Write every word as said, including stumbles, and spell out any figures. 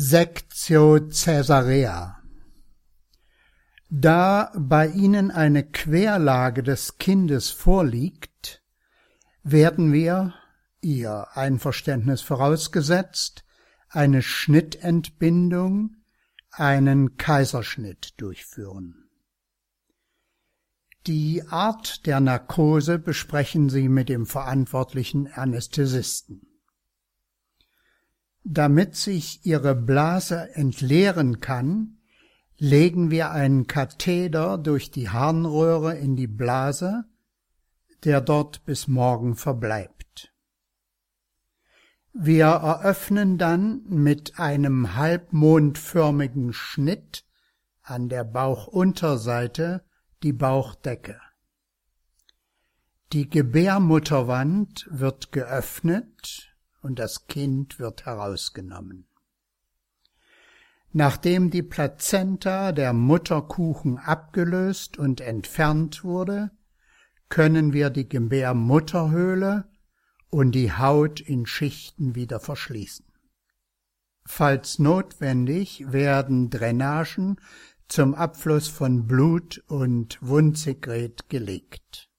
Sectio Caesarea. Da bei Ihnen eine Querlage des Kindes vorliegt, werden wir, Ihr Einverständnis vorausgesetzt, eine Schnittentbindung, einen Kaiserschnitt durchführen. Die Art der Narkose besprechen Sie mit dem verantwortlichen Anästhesisten. Damit sich Ihre Blase entleeren kann, legen wir einen Katheter durch die Harnröhre in die Blase, der dort bis morgen verbleibt. Wir eröffnen dann mit einem halbmondförmigen Schnitt an der Bauchunterseite die Bauchdecke. Die Gebärmutterwand wird geöffnet und das Kind wird herausgenommen. Nachdem die Plazenta der Mutterkuchen abgelöst und entfernt wurde, können wir die Gebärmutterhöhle und die Haut in Schichten wieder verschließen. Falls notwendig, werden Drainagen zum Abfluss von Blut und Wundsekret gelegt.